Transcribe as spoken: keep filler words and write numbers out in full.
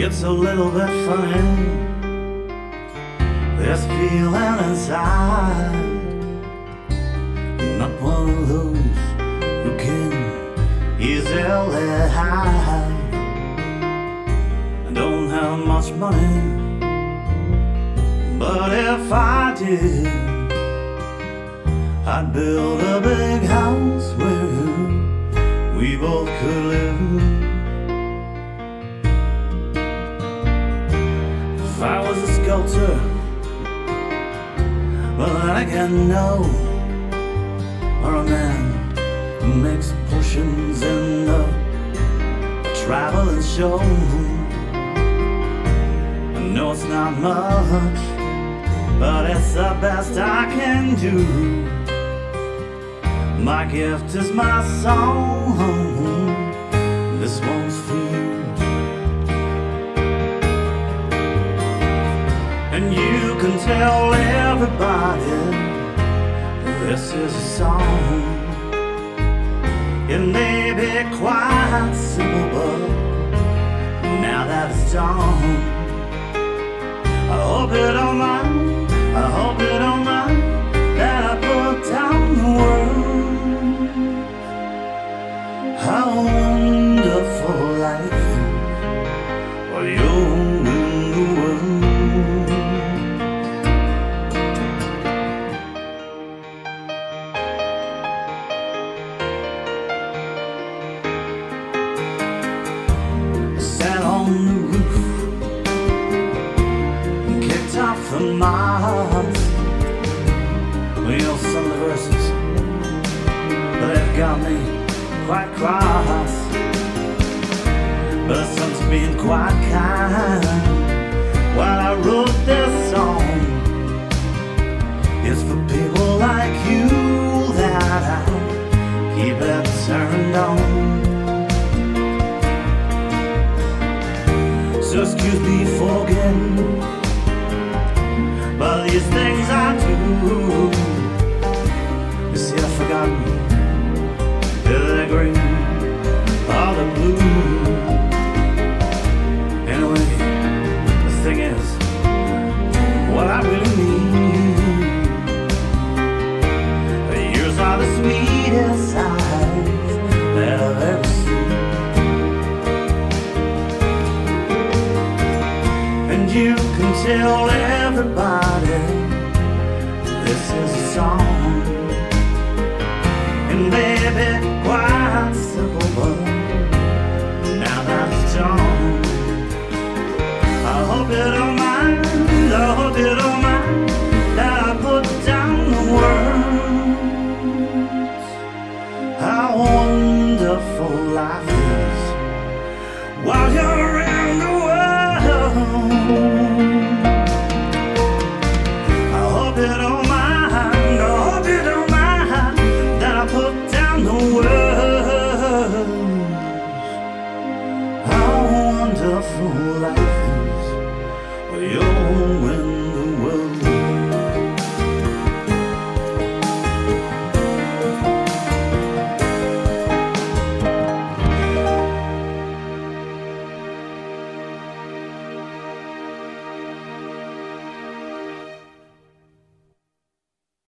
It's a little bit funny, this feeling inside. Not one of those who can easily hide. I don't have much money, but if I did, I'd build a big house where we both could live. If I was a sculptor, well then again no, or a man who makes potions in the traveling show. I know it's not much, but it's the best I can do. My gift is my song, this one's for you. And you can tell everybody this is a song. It may be quite simple, but now that it's done, I hope you don't mind, I hope you don't mind that I put down the world. How wonderful life is while you're in the world. Sat on the roof and kicked off the moss. Well, you know some of the verses, but they've got me quite cross. But the sun's being quite kind while I wrote this song. It's for people like you that I keep it turned on. So excuse me for getting, but these things I do, you see I've forgotten the green or the blue. Anyway, the thing is, what I really need, yours are the sweetest eyes that I've ever seen. And you can tell everybody this is a song. And baby, quite simple, but now that it's done, I hope you don't